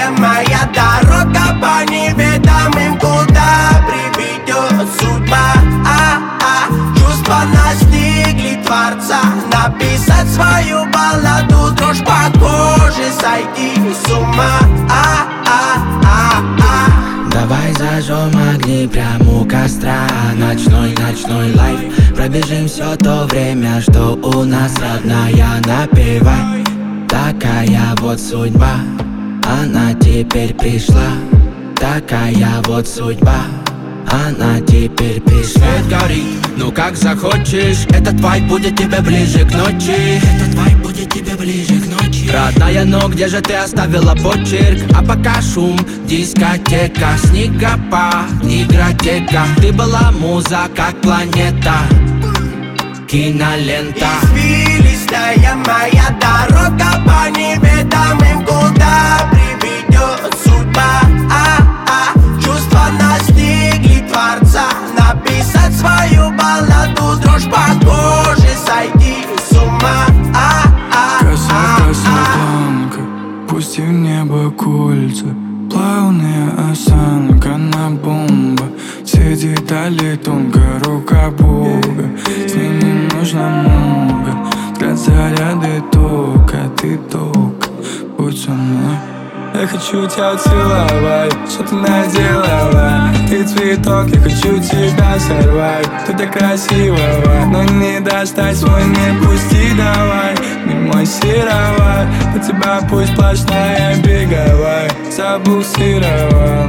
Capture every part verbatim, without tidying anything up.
Извилистая моя дорога по неведомым, куда приведет судьба. А-а, чувства настигли Творца, написать свою балладу, дрожь по коже, сойти с ума. А-а-а-а. Давай зажжем огни прямо у костра. Ночной, ночной лайф. Пробежим все то время, что у нас родная. Напевай, такая вот судьба. Она теперь пришла. Такая вот судьба. Она теперь пришла. Свет горит, ну как захочешь. Этот вайб будет тебе ближе к ночи. Этот вайб будет тебе ближе к ночи. Родная, но где же ты оставила почерк? А пока шум, дискотека, снегопад, игротека. Ты была муза, как планета, кинолента. Извилистая моя дорога по неведомым, куда приведет судьба. А-а, чувства настигли Творца, написать свою балладу, дрожь по коже, сойти с ума. Красота светланка, пусти в небо кольца. Плавная осанка на бомба. Все детали тонко, рука Бога. С ней не нужно много. Взгляд заряды тока, ты тока, будь со мной. Я хочу тебя целовать, что ты наделала? Ты цветок, я хочу тебя сорвать. Ты так красивая, но не достать свой мир, пусти давай. Мимо серова, по тебя пусть сплошная беговая. Забуксировал.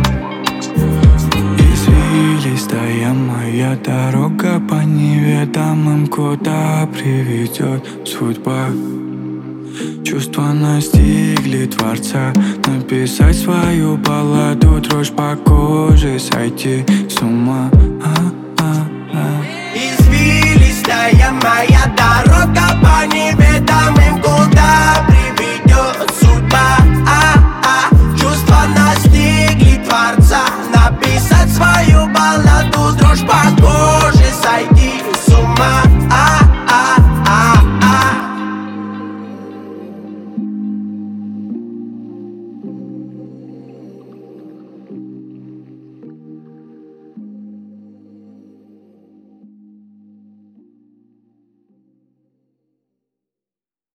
Извилистая моя дорога по неведомым, куда приведет судьба. Чувства настигли Творца, написать свою балладу, дрожь по коже, сойти с ума. Извилистая моя дорога по неведомым.